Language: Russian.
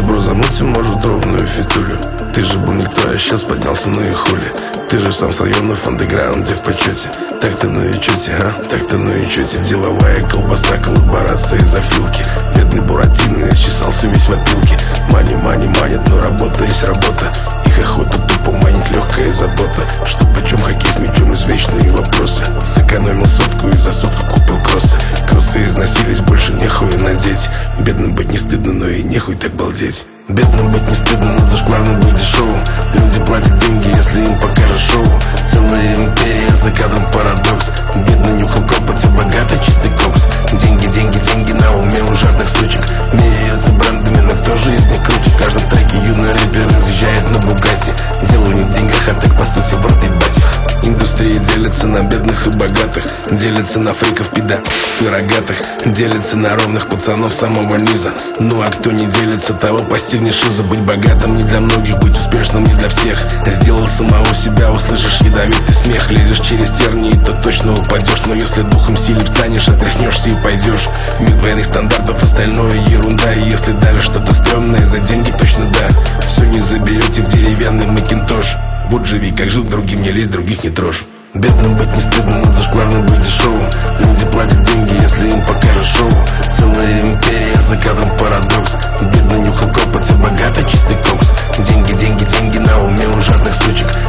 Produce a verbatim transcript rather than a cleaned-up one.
Дальше, бро, замутим, может, ровную фитулю. Ты же был никто, а сейчас поднялся, ну и хули. Ты же сам с районов андеграунде в почете. Так-то ну и чете, а? Так-то ну и чете. Деловая колбаса, коллаборация из офилки. Бедный Буратино исчесался весь в опилке. Мани, мани, манит, но работа есть работа. Их охота тупо манит легкая забота. Что почем хоккей с мячом, извечные вопросы. Сэкономил сотку и за сотку купил кроссы. Кроссы износились, больше нехуй надеть. Бедным быть не стыдно, но и нехуй так балдеть. Бедным быть не стыдно, но зашкварно быть дешевым. Люди платят деньги, если им покажешь шоу. Целая империя, за кадром парадокс. Бедный нюхал копоть, а богатый чистый кокс. Деньги, деньги, деньги на уме у жадных сучек. Меряются брендами, но кто же из них круче? В каждом треке юный рэпер разъезжает на Бугатти. Дело не в деньгах, а так по сути в рот ебать их. Индустрия делится на бедных и богатых. Делится на фейков, пидатов и рогатых. Делится на ровных пацанов самого низа. Ну а кто не делится, того постигнет шиза. Быть богатым не для многих, быть успешным не для всех. Сделал самого себя, услышишь ядовитый смех. Лезешь через тернии, то точно упадешь. Но если духом силе встанешь, отряхнешься и пойдешь. Мир двойных стандартов, остальное ерунда. И если даже что-то стрёмное, за деньги точно да. Все не заберете в деревянный макинтош. Вот живи, как жил, другим не лезь, других не трожь. Бедным быть не стыдно, но зашкварно быть дешевым. Люди платят деньги, если им покажешь шоу. Целая империя, за кадром парадокс. Бедный нюхал копоть, а богатый чистый кокс. Деньги, деньги, деньги на уме у жадных сучек.